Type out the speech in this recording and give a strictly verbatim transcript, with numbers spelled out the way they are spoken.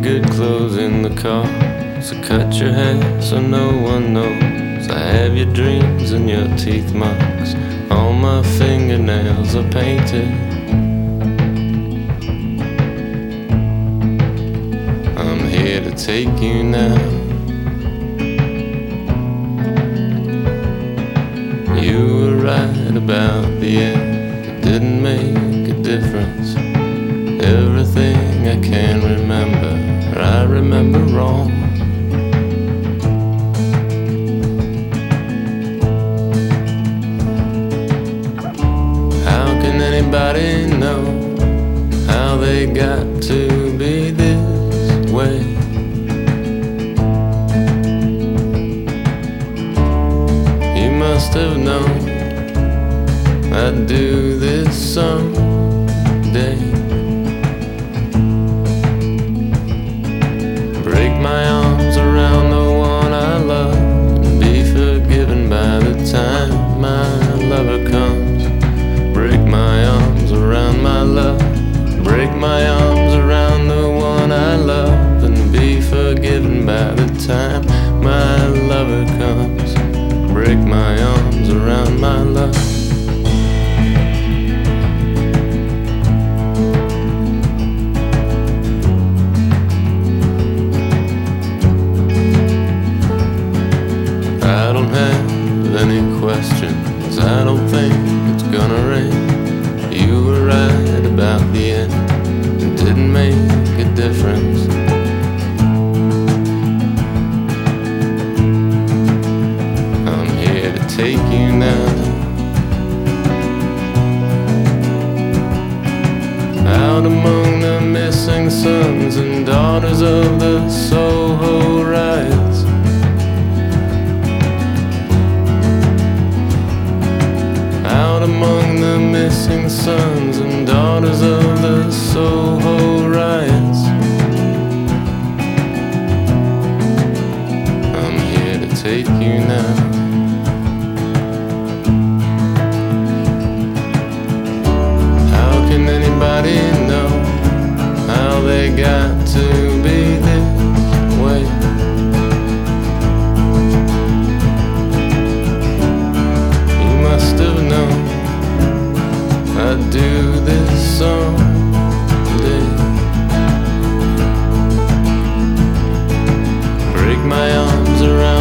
good clothes in the car, so cut your hair so no one knows. I have your dreams and your teeth marks. All my fingernails are painted. I'm here to take you now. You were right about the end. It didn't make a difference. Everything I can remember, I remember wrong. How can anybody know how they got to be this way? You must have known I'd do this someday. Break my arms around the one I love and be forgiven by the time my lover comes. Break my arms around my love. Break my arms around the one I love and be forgiven by the time my lover comes. Break my arms around my love. I don't have any questions, I don't think it's gonna rain. You were right about the end, it didn't make a difference. I'm here to take you now. Out among the missing sons and daughters of the Soho riots. Out among the missing sons and daughters of the Soho riots. I'm here to take you now. How can anybody know how they got to be this way? Must have known I'd do this someday. Break my arms around